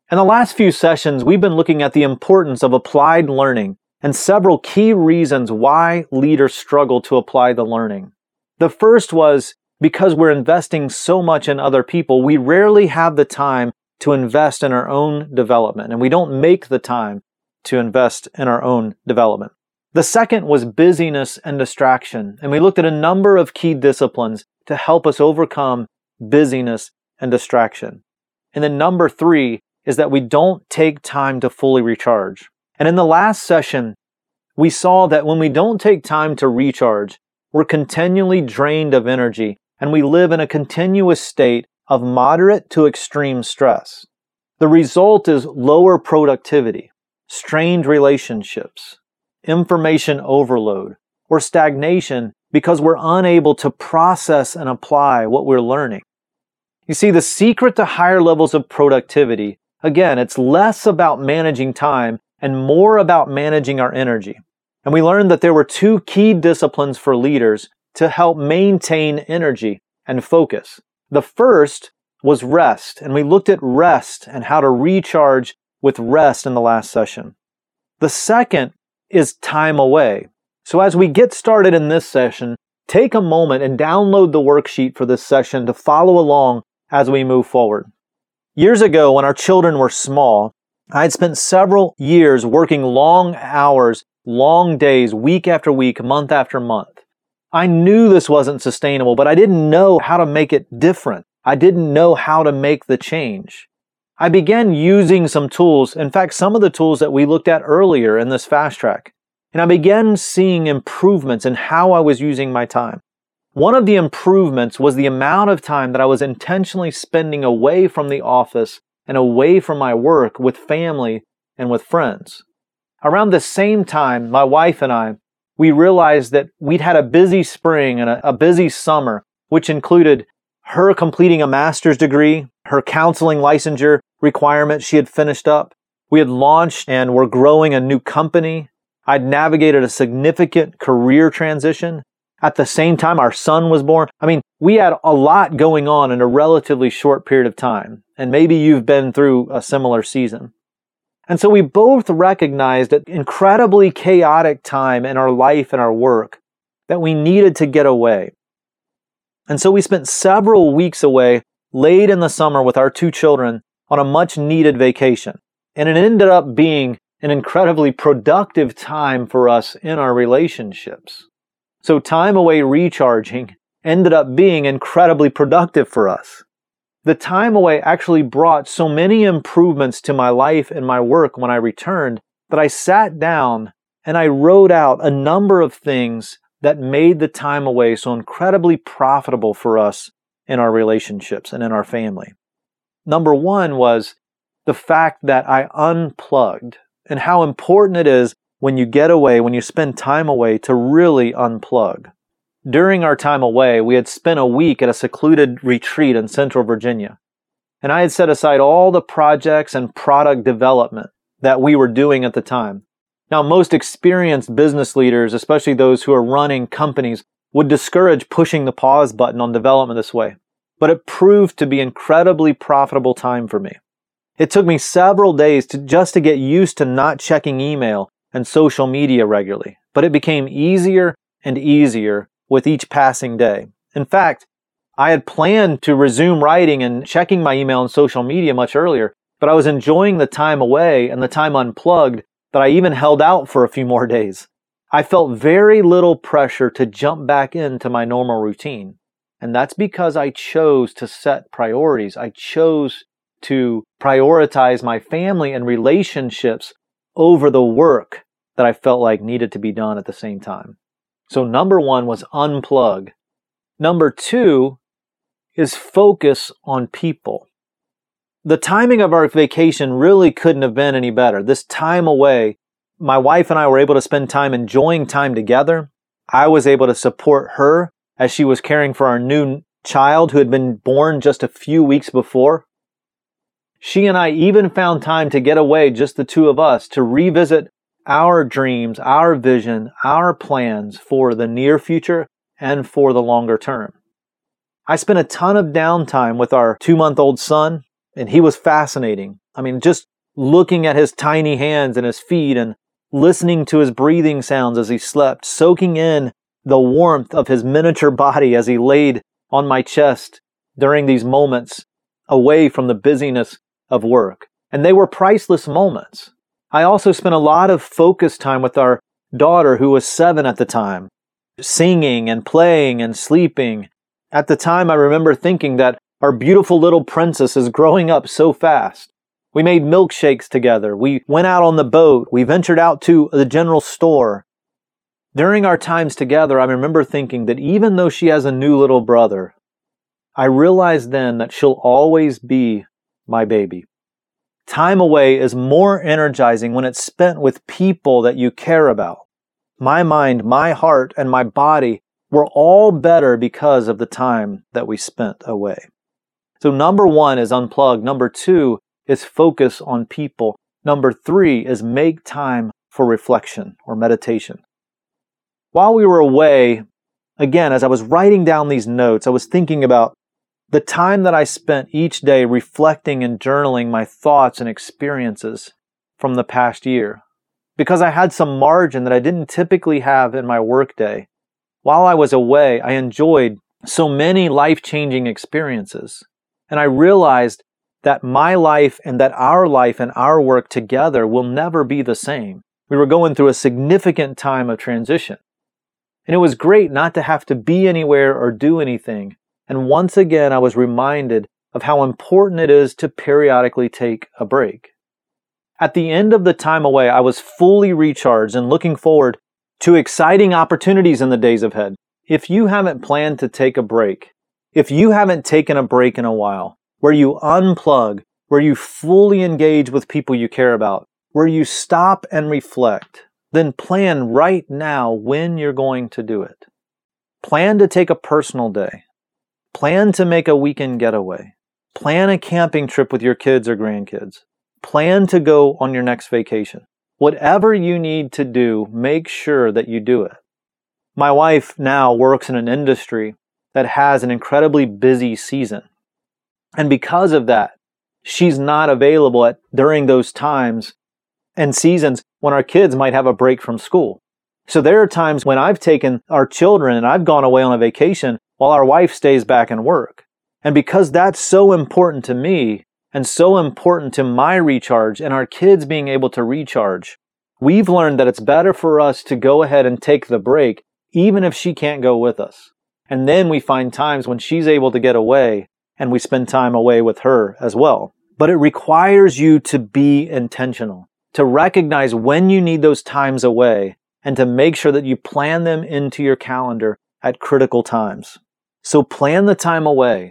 In the last few sessions, we've been looking at the importance of applied learning and several key reasons why leaders struggle to apply the learning. The first was because we're investing so much in other people, we rarely have the time to invest in our own development, and we don't make the time to invest in our own development. The second was busyness and distraction, and we looked at a number of key disciplines to help us overcome busyness and distraction. And then number 3 is that we don't take time to fully recharge. And in the last session, we saw that when we don't take time to recharge, we're continually drained of energy, and we live in a continuous state of moderate to extreme stress. The result is lower productivity, strained relationships, information overload, or stagnation because we're unable to process and apply what we're learning. You see, the secret to higher levels of productivity, again, it's less about managing time and more about managing our energy. And we learned that there were 2 key disciplines for leaders to help maintain energy and focus. The first was rest, and we looked at rest and how to recharge with rest in the last session. The second is time away. So as we get started in this session, take a moment and download the worksheet for this session to follow along as we move forward. Years ago, when our children were small, I had spent several years working long hours, long days, week after week, month after month. I knew this wasn't sustainable, but I didn't know how to make it different. I didn't know how to make the change. I began using some tools, in fact, some of the tools that we looked at earlier in this fast track, and I began seeing improvements in how I was using my time. One of the improvements was the amount of time that I was intentionally spending away from the office and away from my work with family and with friends. Around the same time, my wife and I, we realized that we'd had a busy spring and a busy summer, which included her completing a master's degree, her counseling licensure requirement she had finished up. We had launched and were growing a new company. I'd navigated a significant career transition. At the same time, our son was born. We had a lot going on in a relatively short period of time. And maybe you've been through a similar season. And so we both recognized at incredibly chaotic time in our life and our work that we needed to get away. And so we spent several weeks away late in the summer with our 2 children on a much needed vacation. And it ended up being an incredibly productive time for us in our relationships. So time away recharging ended up being incredibly productive for us. The time away actually brought so many improvements to my life and my work when I returned that I sat down and I wrote out a number of things that made the time away so incredibly profitable for us in our relationships and in our family. Number 1 was the fact that I unplugged, and how important it is when you get away, when you spend time away, to really unplug. During our time away, we had spent a week at a secluded retreat in Central Virginia, and I had set aside all the projects and product development that we were doing at the time. Now, most experienced business leaders, especially those who are running companies, would discourage pushing the pause button on development this way, but it proved to be incredibly profitable time for me. It took me several days just to get used to not checking email and social media regularly, but it became easier and easier with each passing day. In fact, I had planned to resume writing and checking my email and social media much earlier, but I was enjoying the time away and the time unplugged that I even held out for a few more days. I felt very little pressure to jump back into my normal routine. And that's because I chose to set priorities. I chose to prioritize my family and relationships over the work that I felt like needed to be done at the same time. So number 1 was unplug. Number 2 is focus on people. The timing of our vacation really couldn't have been any better. This time away, my wife and I were able to spend time enjoying time together. I was able to support her as she was caring for our new child who had been born just a few weeks before. She and I even found time to get away, just the 2 of us, to revisit our dreams, our vision, our plans for the near future and for the longer term. I spent a ton of downtime with our 2-month-old son, And he was fascinating. I mean, just looking at his tiny hands and his feet and listening to his breathing sounds as he slept, soaking in the warmth of his miniature body as he laid on my chest during these moments away from the busyness of work. And they were priceless moments. I also spent a lot of focus time with our daughter, who was 7 at the time, singing and playing and sleeping. At the time, I remember thinking that our beautiful little princess is growing up so fast. We made milkshakes together. We went out on the boat. We ventured out to the general store. During our times together, I remember thinking that even though she has a new little brother, I realized then that she'll always be my baby. Time away is more energizing when it's spent with people that you care about. My mind, my heart, and my body were all better because of the time that we spent away. So number 1 is unplug. Number 2 is focus on people. Number 3 is make time for reflection or meditation. While we were away, again, as I was writing down these notes, I was thinking about the time that I spent each day reflecting and journaling my thoughts and experiences from the past year. Because I had some margin that I didn't typically have in my workday. While I was away, I enjoyed so many life-changing experiences. And I realized that my life and that our life and our work together will never be the same. We were going through a significant time of transition. And it was great not to have to be anywhere or do anything. And once again, I was reminded of how important it is to periodically take a break. At the end of the time away, I was fully recharged and looking forward to exciting opportunities in the days ahead. If you haven't planned to take a break, if you haven't taken a break in a while, where you unplug, where you fully engage with people you care about, where you stop and reflect, then plan right now when you're going to do it. Plan to take a personal day. Plan to make a weekend getaway. Plan a camping trip with your kids or grandkids. Plan to go on your next vacation. Whatever you need to do, make sure that you do it. My wife now works in an industry that has an incredibly busy season. And because of that, she's not available during those times and seasons when our kids might have a break from school. So there are times when I've taken our children and I've gone away on a vacation while our wife stays back and work. And because that's so important to me and so important to my recharge and our kids being able to recharge, we've learned that it's better for us to go ahead and take the break even if she can't go with us. And then we find times when she's able to get away and we spend time away with her as well. But it requires you to be intentional, to recognize when you need those times away and to make sure that you plan them into your calendar at critical times. So plan the time away.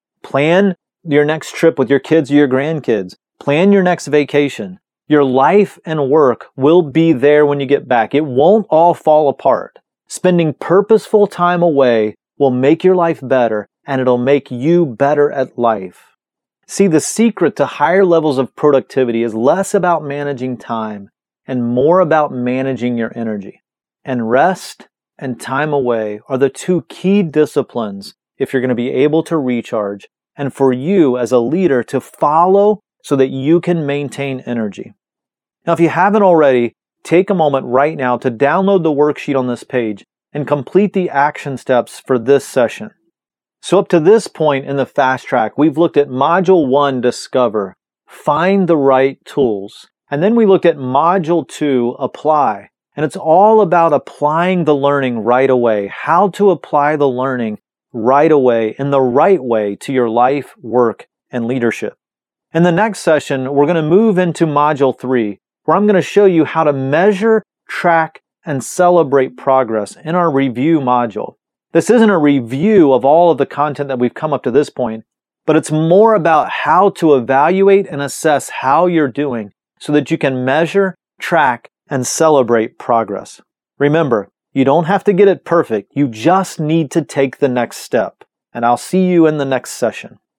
Plan your next trip with your kids or your grandkids. Plan your next vacation. Your life and work will be there when you get back. It won't all fall apart. Spending purposeful time away will make your life better, and it'll make you better at life. See, the secret to higher levels of productivity is less about managing time and more about managing your energy. And rest and time away are the 2 key disciplines if you're going to be able to recharge and for you as a leader to follow so that you can maintain energy. Now, if you haven't already, take a moment right now to download the worksheet on this page and complete the action steps for this session. So up to this point in the fast track, we've looked at Module 1, Discover, find the right tools. And then we looked at Module 2, Apply. And it's all about applying the learning right away, how to apply the learning right away in the right way to your life, work, and leadership. In the next session, we're going to move into Module 3, where I'm going to show you how to measure, track, and celebrate progress in our review module. This isn't a review of all of the content that we've come up to this point, but it's more about how to evaluate and assess how you're doing so that you can measure, track, and celebrate progress. Remember, you don't have to get it perfect. You just need to take the next step. And I'll see you in the next session.